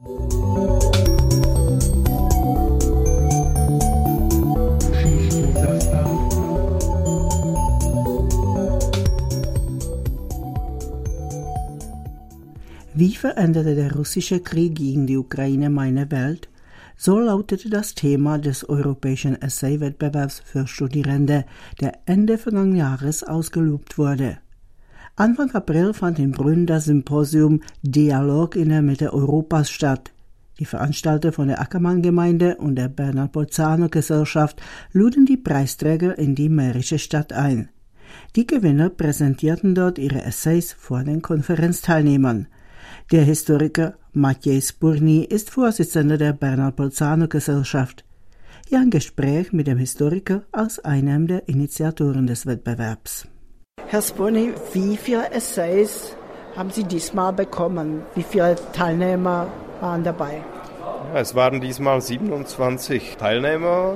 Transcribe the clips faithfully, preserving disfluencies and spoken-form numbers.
Wie veränderte der russische Krieg gegen die Ukraine meine Welt? So lautete das Thema des europäischen Essay-Wettbewerbs für Studierende, der Ende vergangenen Jahres ausgelobt wurde. Anfang April fand in Brünn das Symposium Dialog in der Mitte Europas statt. Die Veranstalter von der Ackermann-Gemeinde und der Bernhard-Bolzano-Gesellschaft luden die Preisträger in die mährische Stadt ein. Die Gewinner präsentierten dort ihre Essays vor den Konferenzteilnehmern. Der Historiker Maciej Spurny ist Vorsitzender der Bernhard-Bolzano-Gesellschaft. Hier ein Gespräch mit dem Historiker als einem der Initiatoren des Wettbewerbs. Herr Spurny, wie viele Essays haben Sie diesmal bekommen? Wie viele Teilnehmer waren dabei? Ja, es waren diesmal siebenundzwanzig Teilnehmer,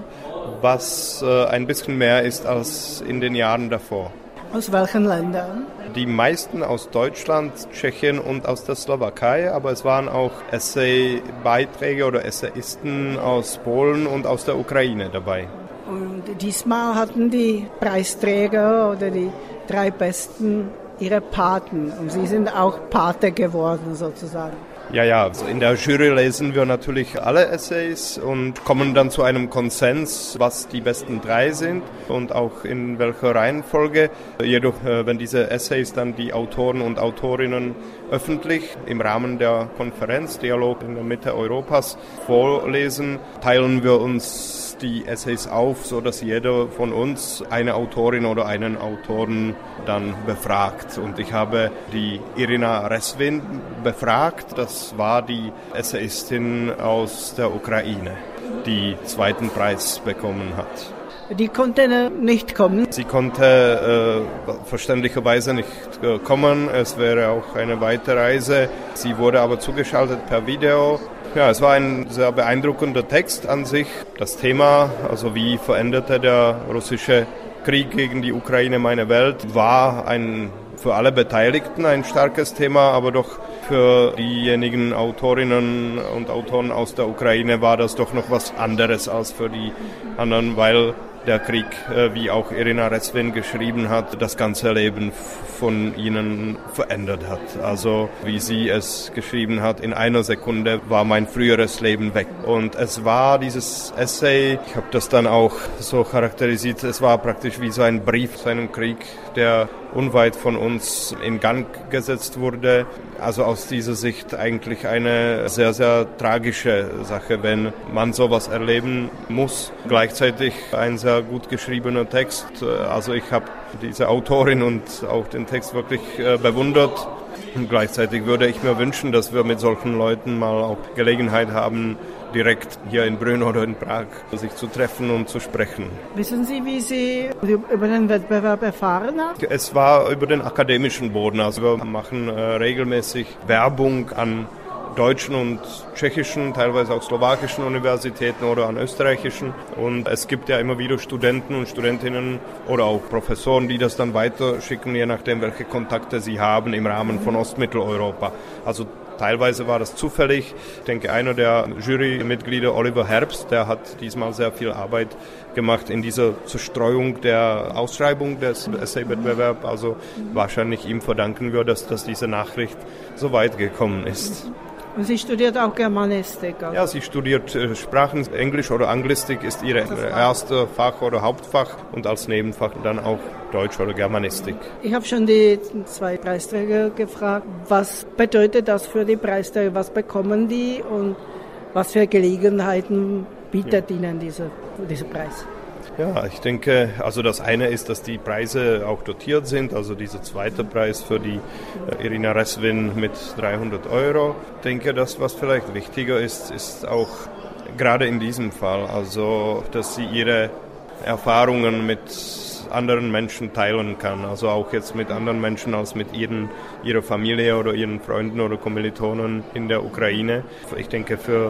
was äh, ein bisschen mehr ist als in den Jahren davor. Aus welchen Ländern? Die meisten aus Deutschland, Tschechien und aus der Slowakei, aber es waren auch Essay-Beiträge oder Essayisten aus Polen und aus der Ukraine dabei. Und diesmal hatten die Preisträger oder die drei Besten ihre Paten und Sie sind auch Pate geworden sozusagen. Ja, ja, also in der Jury lesen wir natürlich alle Essays und kommen dann zu einem Konsens, was die besten drei sind und auch in welcher Reihenfolge. Jedoch, wenn diese Essays dann die Autoren und Autorinnen öffentlich im Rahmen der Konferenz Dialog in der Mitte Europas vorlesen, teilen wir uns die Essays auf, so dass jeder von uns eine Autorin oder einen Autoren dann befragt. Und ich habe die Irina Resvin befragt. Das war die Essayistin aus der Ukraine, die zweiten Preis bekommen hat. Die konnte nicht kommen? Sie konnte äh, verständlicherweise nicht äh, kommen. Es wäre auch eine weite Reise. Sie wurde aber zugeschaltet per Video. Ja, es war ein sehr beeindruckender Text an sich. Das Thema, also wie veränderte der russische Krieg gegen die Ukraine meine Welt, war ein für alle Beteiligten ein starkes Thema, aber doch für diejenigen Autorinnen und Autoren aus der Ukraine war das doch noch was anderes als für die anderen, weil der Krieg, wie auch Irina Resvin geschrieben hat, das ganze Leben von ihnen verändert hat. Also wie sie es geschrieben hat, in einer Sekunde war mein früheres Leben weg. Und es war dieses Essay, ich habe das dann auch so charakterisiert, es war praktisch wie so ein Brief zu einem Krieg, der unweit von uns in Gang gesetzt wurde. Also aus dieser Sicht eigentlich eine sehr, sehr tragische Sache, wenn man sowas erleben muss. Gleichzeitig ein sehr gut geschriebener Text. Also ich habe diese Autorin und auch den Text wirklich bewundert. Und gleichzeitig würde ich mir wünschen, dass wir mit solchen Leuten mal auch Gelegenheit haben, direkt hier in Brünn oder in Prag sich zu treffen und zu sprechen. Wissen Sie, wie Sie über den Wettbewerb erfahren haben? Es war über den akademischen Boden. Also wir machen äh, regelmäßig Werbung an deutschen und tschechischen, teilweise auch slowakischen Universitäten oder an österreichischen. Und es gibt ja immer wieder Studenten und Studentinnen oder auch Professoren, die das dann weiterschicken, je nachdem, welche Kontakte sie haben im Rahmen von Ostmitteleuropa. Also teilweise war das zufällig. Ich denke, einer der Jurymitglieder, Oliver Herbst, der hat diesmal sehr viel Arbeit gemacht in dieser Zerstreuung der Ausschreibung des Essay-Wettbewerbs. Also wahrscheinlich ihm verdanken wir, dass, dass diese Nachricht so weit gekommen ist. Und sie studiert auch Germanistik? Also. Ja, sie studiert äh, Sprachen. Englisch oder Anglistik ist ihr erste Fach oder Hauptfach und als Nebenfach dann auch Deutsch oder Germanistik. Ich habe schon die zwei Preisträger gefragt, was bedeutet das für die Preisträger, was bekommen die und was für Gelegenheiten bietet ja. ihnen diese, dieser Preis? Ja, ich denke, also das eine ist, dass die Preise auch dotiert sind, also dieser zweite Preis für die Irina Resvin mit dreihundert Euro. Ich denke, das, was vielleicht wichtiger ist, ist auch gerade in diesem Fall, also dass sie ihre Erfahrungen mit anderen Menschen teilen kann, also auch jetzt mit anderen Menschen als mit ihren, ihrer Familie oder ihren Freunden oder Kommilitonen in der Ukraine. Ich denke, für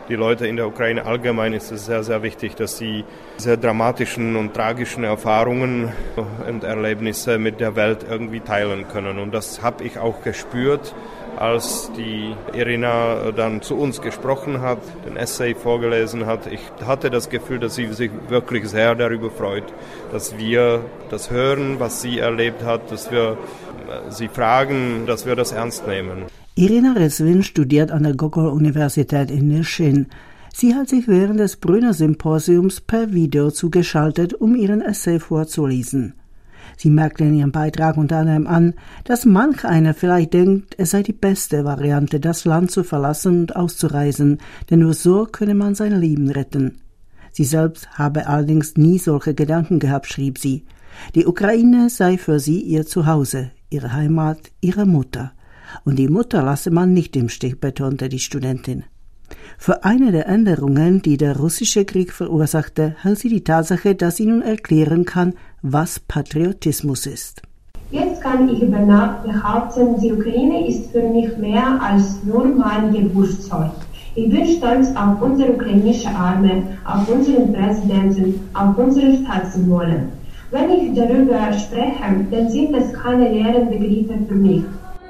die Leute in der Ukraine allgemein ist es sehr, sehr wichtig, dass sie diese dramatischen und tragischen Erfahrungen und Erlebnisse mit der Welt irgendwie teilen können. Und das habe ich auch gespürt, als die Irina dann zu uns gesprochen hat, den Essay vorgelesen hat. Ich hatte das Gefühl, dass sie sich wirklich sehr darüber freut, dass wir das hören, was sie erlebt hat, dass wir sie fragen, dass wir das ernst nehmen. Irina Resvin studiert an der Gogol-Universität in Nischin. Sie hat sich während des Brünner-Symposiums per Video zugeschaltet, um ihren Essay vorzulesen. Sie merkte in ihrem Beitrag unter anderem an, dass manch einer vielleicht denkt, es sei die beste Variante, das Land zu verlassen und auszureisen, denn nur so könne man sein Leben retten. Sie selbst habe allerdings nie solche Gedanken gehabt, schrieb sie. Die Ukraine sei für sie ihr Zuhause, ihre Heimat, ihre Mutter. Und die Mutter lasse man nicht im Stich, betonte die Studentin. Für eine der Änderungen, die der russische Krieg verursachte, hält sie die Tatsache, dass sie nun erklären kann, was Patriotismus ist. Jetzt kann ich über Nacht behaupten, die Ukraine ist für mich mehr als nur mein Geburtsort. Ich bin stolz auf unsere ukrainische Armee, auf unseren Präsidenten, auf unsere Staatssymbole. Wenn ich darüber spreche, dann sind es keine leeren Begriffe für mich.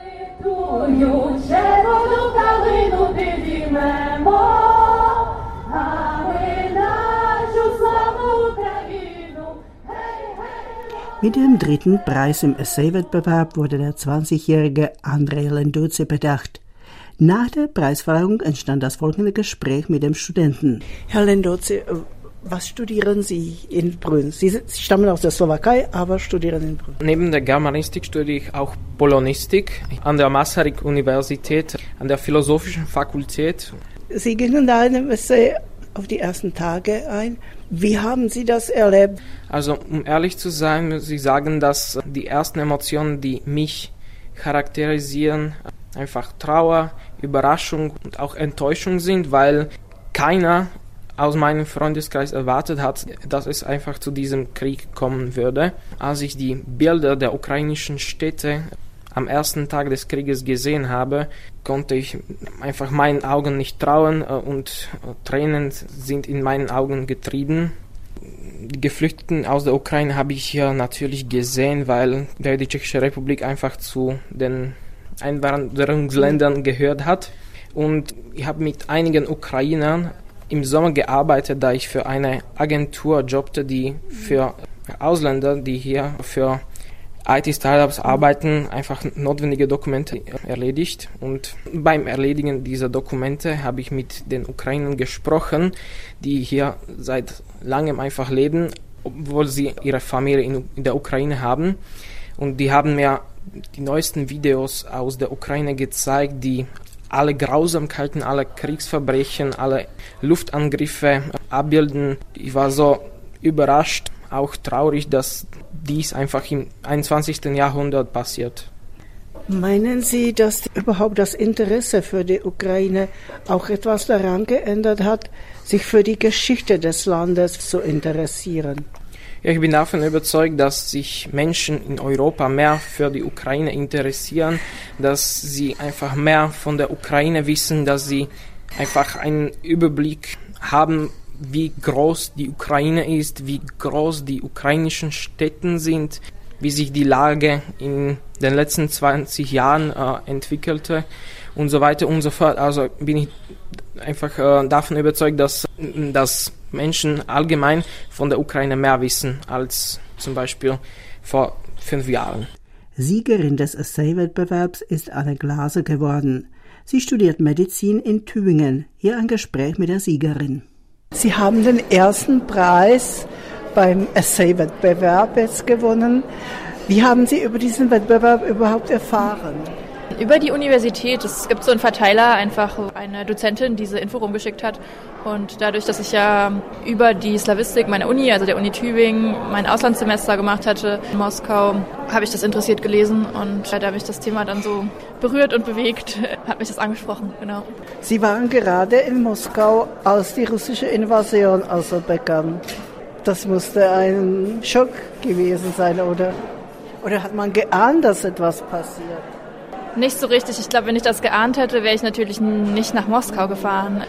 Mit dem dritten Preis im Essay-Wettbewerb wurde der zwanzigjährige Andrei Lendozi bedacht. Nach der Preisverleihung entstand das folgende Gespräch mit dem Studenten. Herr Lendozi, was studieren Sie in Brünn? Sie stammen aus der Slowakei, aber studieren in Brünn. Neben der Germanistik studiere ich auch Polonistik an der Masaryk-Universität, an der Philosophischen Fakultät. Sie gingen da in einem Essay auf die ersten Tage ein. Wie haben Sie das erlebt? Also, um ehrlich zu sein, muss ich sagen, dass die ersten Emotionen, die mich charakterisieren, einfach Trauer, Überraschung und auch Enttäuschung sind, weil keiner aus meinem Freundeskreis erwartet hat, dass es einfach zu diesem Krieg kommen würde. Als ich die Bilder der ukrainischen Städte am ersten Tag des Krieges gesehen habe, konnte ich einfach meinen Augen nicht trauen und Tränen sind in meinen Augen getrieben. Die Geflüchteten aus der Ukraine habe ich hier natürlich gesehen, weil die Tschechische Republik einfach zu den Einwanderungsländern gehört hat. Und ich habe mit einigen Ukrainern im Sommer gearbeitet, da ich für eine Agentur jobbte, die für Ausländer, die hier für I T-Startups arbeiten, einfach notwendige Dokumente erledigt. Und beim Erledigen dieser Dokumente habe ich mit den Ukrainern gesprochen, die hier seit langem einfach leben, obwohl sie ihre Familie in, in der Ukraine haben. Und die haben mir die neuesten Videos aus der Ukraine gezeigt, die alle Grausamkeiten, alle Kriegsverbrechen, alle Luftangriffe abbilden. Ich war so überrascht, auch traurig, dass dies einfach im einundzwanzigsten Jahrhundert passiert. Meinen Sie, dass überhaupt das Interesse für die Ukraine auch etwas daran geändert hat, sich für die Geschichte des Landes zu interessieren? Ja, ich bin davon überzeugt, dass sich Menschen in Europa mehr für die Ukraine interessieren, dass sie einfach mehr von der Ukraine wissen, dass sie einfach einen Überblick haben, wie groß die Ukraine ist, wie groß die ukrainischen Städte sind, wie sich die Lage in den letzten zwanzig Jahren äh, entwickelte und so weiter und so fort. Also bin ich einfach äh, davon überzeugt, dass, dass Menschen allgemein von der Ukraine mehr wissen als zum Beispiel vor fünf Jahren. Siegerin des Essay-Wettbewerbs ist Anne Glaser geworden. Sie studiert Medizin in Tübingen. Hier ein Gespräch mit der Siegerin. Sie haben den ersten Preis beim Essay-Wettbewerb jetzt gewonnen. Wie haben Sie über diesen Wettbewerb überhaupt erfahren? Über die Universität. Es gibt so einen Verteiler, einfach eine Dozentin, die diese Info rumgeschickt hat. Und dadurch, dass ich ja über die Slawistik meiner Uni, also der Uni Tübingen, mein Auslandssemester gemacht hatte in Moskau, habe ich das interessiert gelesen. Und da mich das Thema dann so berührt und bewegt, hat mich das angesprochen. Genau. Sie waren gerade in Moskau, als die russische Invasion also begann. Das musste ein Schock gewesen sein, oder? Oder hat man geahnt, dass etwas passiert? Nicht so richtig. Ich glaube, wenn ich das geahnt hätte, wäre ich natürlich nicht nach Moskau gefahren.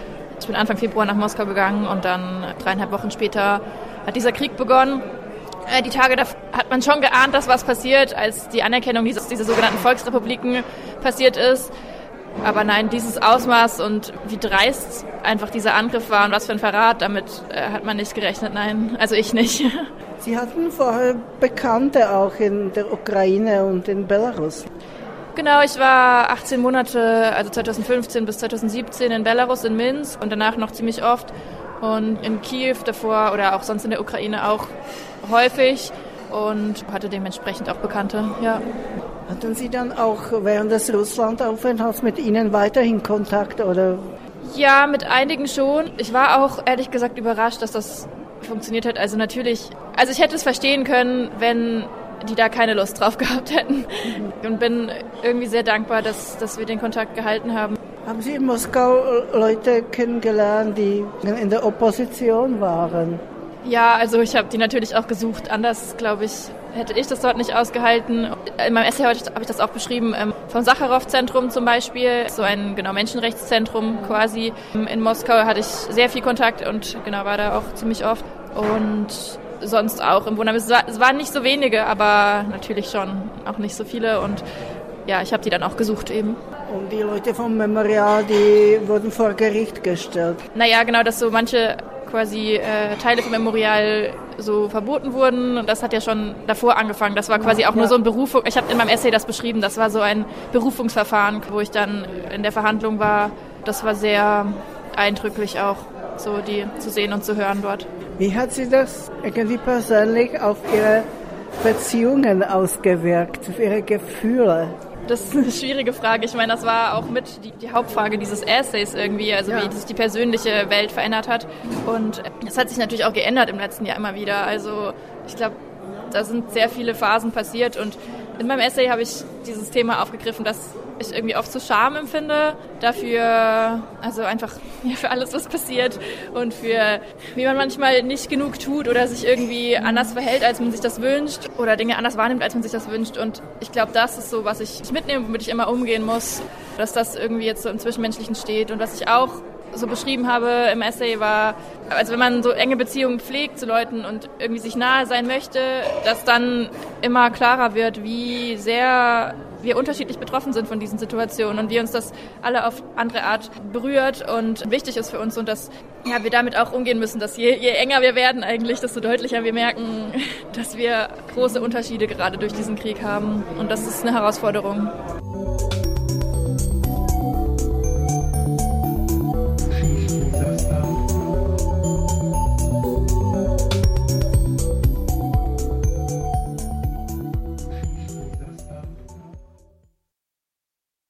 Ich bin Anfang Februar nach Moskau gegangen und dann dreieinhalb Wochen später hat dieser Krieg begonnen. Die Tage da hat man schon geahnt, dass was passiert, als die Anerkennung dieses, dieser sogenannten Volksrepubliken passiert ist. Aber nein, dieses Ausmaß und wie dreist einfach dieser Angriff war und was für ein Verrat, damit äh, hat man nicht gerechnet, nein, also ich nicht. Sie hatten vorher Bekannte auch in der Ukraine und in Belarus. Genau, ich war achtzehn Monate, also zweitausendfünfzehn bis zweitausendsiebzehn in Belarus, in Minsk und danach noch ziemlich oft. Und in Kiew davor oder auch sonst in der Ukraine auch häufig und hatte dementsprechend auch Bekannte, ja. Hatten Sie dann auch während des Russlandaufenthalts mit ihnen weiterhin Kontakt, oder? Ja, mit einigen schon. Ich war auch ehrlich gesagt überrascht, dass das funktioniert hat. Also natürlich, also ich hätte es verstehen können, wenn die da keine Lust drauf gehabt hätten. Und bin irgendwie sehr dankbar, dass, dass wir den Kontakt gehalten haben. Haben Sie in Moskau Leute kennengelernt, die in der Opposition waren? Ja, also ich habe die natürlich auch gesucht. Anders, glaube ich, hätte ich das dort nicht ausgehalten. In meinem Essay habe ich das auch beschrieben, vom Sacharow-Zentrum zum Beispiel, so ein genau Menschenrechtszentrum quasi. In Moskau hatte ich sehr viel Kontakt und genau war da auch ziemlich oft. Und sonst auch im Wohnheim. Es, war, es waren nicht so wenige, aber natürlich schon auch nicht so viele. Und ja, ich habe die dann auch gesucht eben. Und die Leute vom Memorial, die wurden vor Gericht gestellt? Naja, genau, dass so manche quasi äh, Teile vom Memorial so verboten wurden. Und das hat ja schon davor angefangen. Das war quasi auch ja. nur so ein Berufung. Ich habe in meinem Essay das beschrieben. Das war so ein Berufungsverfahren, wo ich dann in der Verhandlung war. Das war sehr eindrücklich auch, so die zu sehen und zu hören dort. Wie hat sich das irgendwie persönlich auf Ihre Beziehungen ausgewirkt, auf Ihre Gefühle? Das ist eine schwierige Frage. Ich meine, das war auch mit die, die Hauptfrage dieses Essays irgendwie, also ja. wie sich die persönliche Welt verändert hat. Und das hat sich natürlich auch geändert im letzten Jahr immer wieder. Also ich glaube, da sind sehr viele Phasen passiert und in meinem Essay habe ich dieses Thema aufgegriffen, dass ich irgendwie oft so Scham empfinde dafür, also einfach ja, für alles, was passiert und für wie man manchmal nicht genug tut oder sich irgendwie anders verhält, als man sich das wünscht oder Dinge anders wahrnimmt, als man sich das wünscht. Und ich glaube, das ist so, was ich mitnehme, womit ich immer umgehen muss, dass das irgendwie jetzt so im Zwischenmenschlichen steht. Und was ich auch so beschrieben habe im Essay war, also wenn man so enge Beziehungen pflegt zu Leuten und irgendwie sich nahe sein möchte, dass dann immer klarer wird, wie sehr wir unterschiedlich betroffen sind von diesen Situationen und wie uns das alle auf andere Art berührt und wichtig ist für uns und dass ja, wir damit auch umgehen müssen, dass je, je enger wir werden eigentlich, desto deutlicher wir merken, dass wir große Unterschiede gerade durch diesen Krieg haben und das ist eine Herausforderung.